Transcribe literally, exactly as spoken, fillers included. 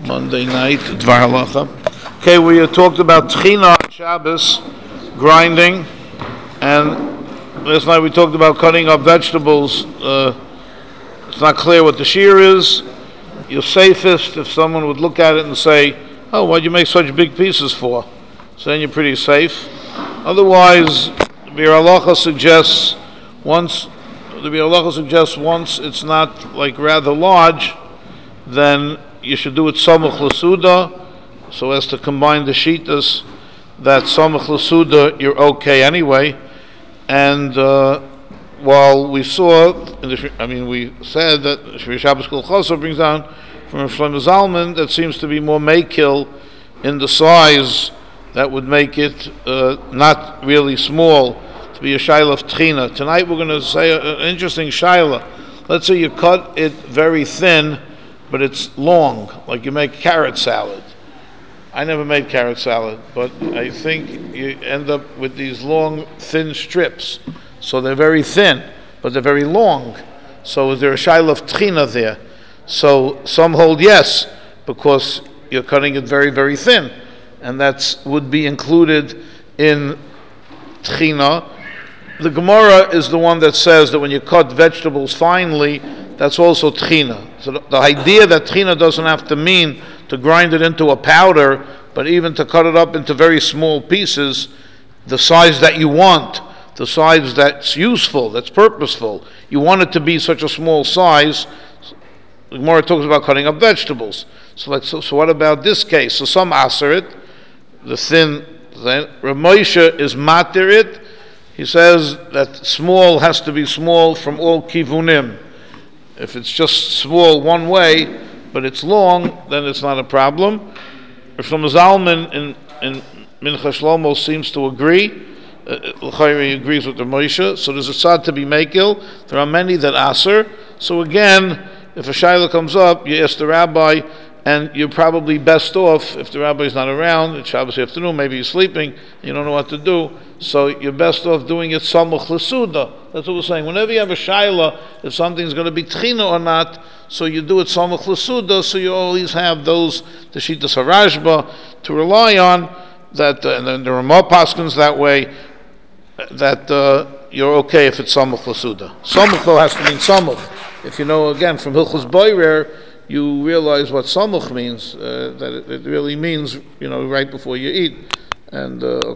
Monday night, Dvar Halacha. Okay, we had talked about Tchina on Shabbos, grinding, and last night we talked about cutting up vegetables. Uh, it's not clear what the shear is. You're safest if someone would look at it and say, oh, why'd you make such big pieces for? So then you're pretty safe. Otherwise, the Bir Halacha suggests once, the Bir Halacha suggests once it's not like rather large, then you should do it Samach L'Suda, so as to combine the Shitas, that Samach L'Suda, you're okay anyway. And uh, while we saw, in the, I mean, we said that Shvi Shabbos Kol Chosar brings down from Shlomo Zalman that seems to be more makil in the size that would make it uh, not really small, to be a shaila of tchina. Tonight we're going to say an interesting shaila. Let's say you cut it very thin, but it's long, like you make carrot salad. I never made carrot salad, but I think you end up with these long, thin strips. So they're very thin, but they're very long. So is there a shaila of tchina there? So some hold yes, because you're cutting it very, very thin. And that would be included in tchina. The Gemara is the one that says that when you cut vegetables finely, that's also tchina. So the, the idea that tchina doesn't have to mean to grind it into a powder, but even to cut it up into very small pieces, the size that you want, the size that's useful, that's purposeful. You want it to be such a small size. The Gemara talks about cutting up vegetables. So, like, so, so what about this case? So some aser it, the thin thing. Rav Moshe is matir it. He says that small has to be small from all kivunim. If it's just small one way, but it's long, then it's not a problem. Shlomo Zalman in, in Mincha Shlomo seems to agree. L'chayre uh, agrees with the Moshe. So there's a tzad to be makil. There are many that aser. So again, if a shayla comes up, you ask the rabbi, and you're probably best off if the rabbi is not around. It's Shabbos afternoon, maybe he's sleeping, and you don't know what to do. So you're best off doing it Samach L'Suda. That's what we're saying. Whenever you have a shayla, if something's going to be tchina or not, so you do it Samach L'Suda, so you always have those, the Shitas HaRashba, to rely on, that, uh, and then there are more paskins that way, that uh, you're okay if it's Samach L'Suda. Samach though has to mean Samach. If you know, again, from Hilchos Boirer, you realize what Samach means, uh, that it, it really means, you know, right before you eat. And uh,